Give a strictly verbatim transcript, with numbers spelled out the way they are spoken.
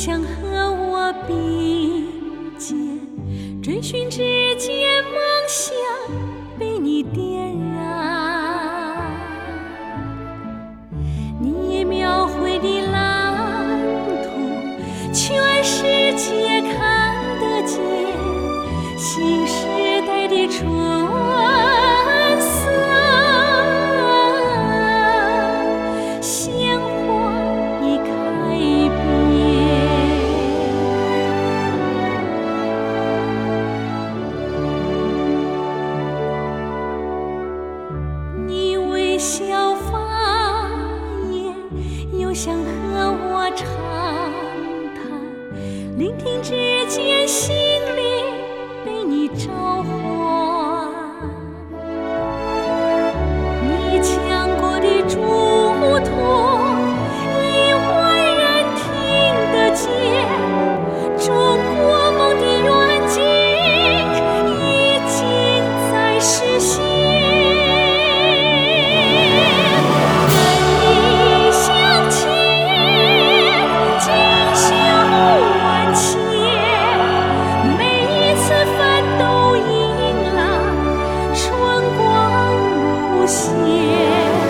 想和我并肩，追寻之间梦想被你点燃。你描绘的蓝图，全世界看得见，新时代的春色，鲜花已开遍。你微笑发言，又想和我长谈，聆听之间心灵被你召唤。你讲过的嘱托，亿万人听得见，中国梦的远景已经在实现。跟你向前，锦绣万千，每一次奋斗迎来春光无限。